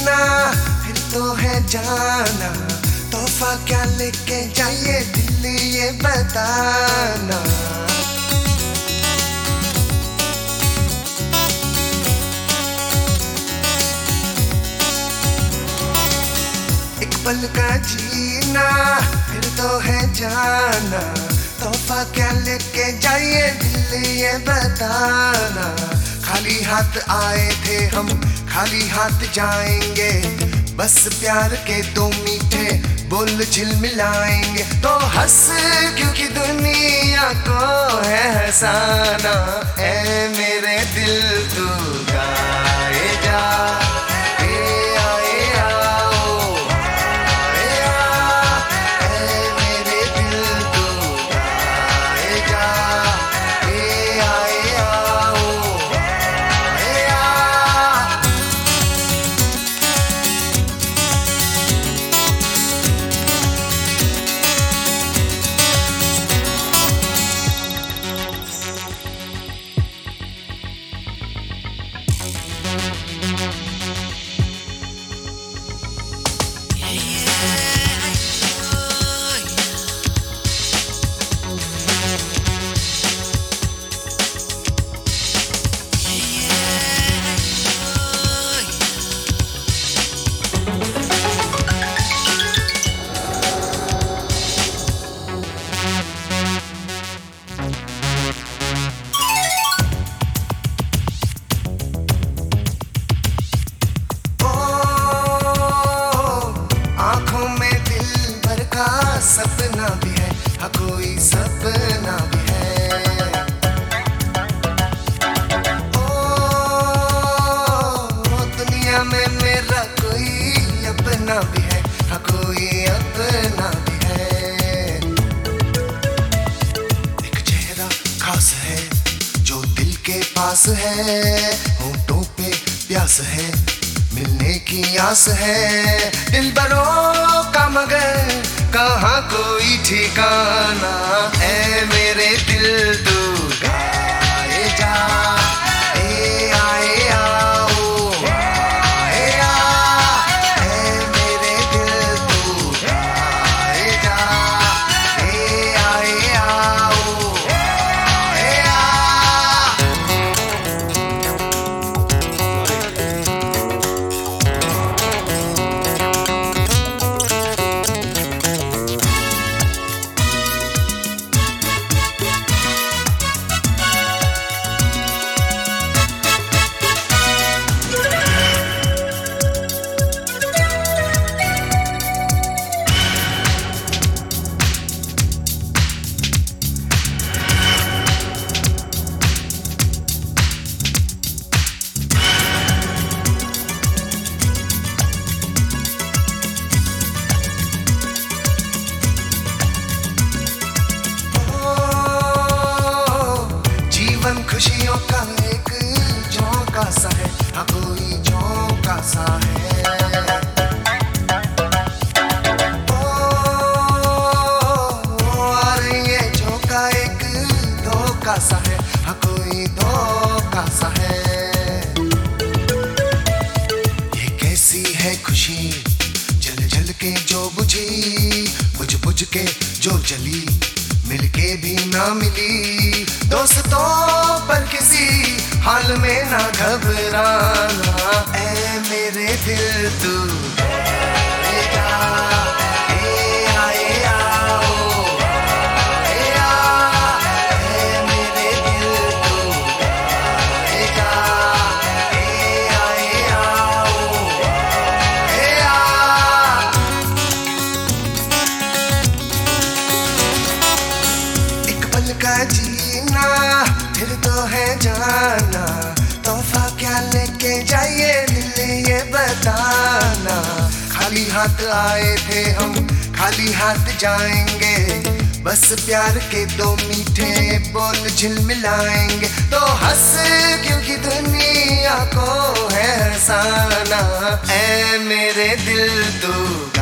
जीना फिर तो है जाना, तोहफा क्या लेके जाइए दिल ये बताना। एक पल का जीना फिर तो है जाना, तोहफा क्या लेके जाइए दिल ये बताना। खाली हाथ आए थे हम खाली हाथ जाएंगे, बस प्यार के दो मीठे बोल झिलमिलाएंगे। तो हंस क्योंकि दुनिया को है हंसाना, ऐ मेरे दिल तू गाए जा। सपना भी है हाँ कोई सपना भी है, ओ दुनिया में मेरा कोई अपना भी है हाँ कोई अपना भी है। एक चेहरा खास है जो दिल के पास है, होंठों पे प्यास है मिलने की आस है। दिल बरों का मगर कहाँ कोई ठिकाना, ऐ मेरे दिल तू गाए जा। ए आए आओ ए आ, ऐ मेरे दिल तू गाए जा। ए आए आओ ए आ। खुशियों का एक झोंका सा है हाँ कोई झोंका सा है। और ये झोंका एक धोखा सा है हाँ कोई धोखा सा है। ये कैसी है खुशी जल जल के जो बुझी, बुझ बुझ के जो जली मिलके भी ना मिली। दोस्तों पर किसी हाल में ना घबराना, ऐ मेरे दिल तू गाए जा। ए आए आओ ए आ, ऐ मेरे दिल तू गाए जा। ए आए आओ ए आ। एक पल का जीना फिर तो है जाना, तोहफा क्या लेके जाइए दिल ये बताना। खाली हाथ आए थे हम खाली हाथ जाएंगे, बस प्यार के दो मीठे बोल झिलमिलाएंगे। तो हंस क्योंकि दुनिया को है हंसाना, ऐ मेरे दिल तू